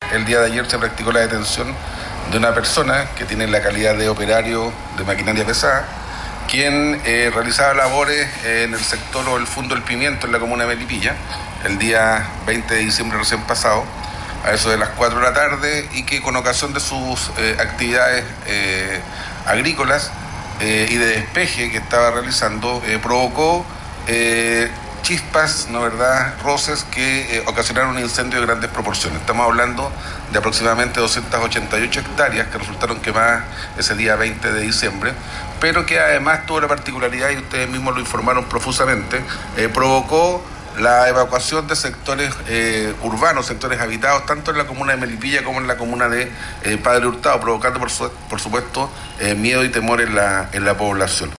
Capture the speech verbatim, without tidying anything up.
el día de ayer se practicó la detención de una persona que tiene la calidad de operario de maquinaria pesada, quien eh, realizaba labores eh, en el sector o el Fundo El Pimiento en la comuna de Melipilla, el día veinte de diciembre recién pasado, a eso de las cuatro de la tarde, y que con ocasión de sus eh, actividades eh, agrícolas eh, y de despeje que estaba realizando, eh, provocó eh, chispas, ¿no verdad?, roces que eh, ocasionaron un incendio de grandes proporciones. Estamos hablando de aproximadamente doscientas ochenta y ocho hectáreas que resultaron quemadas ese día veinte de diciembre, pero que además tuvo la particularidad, y ustedes mismos lo informaron profusamente, eh, provocó la evacuación de sectores eh, urbanos, sectores habitados, tanto en la comuna de Melipilla como en la comuna de eh, Padre Hurtado, provocando por, su, por supuesto eh, miedo y temor en la, en la población.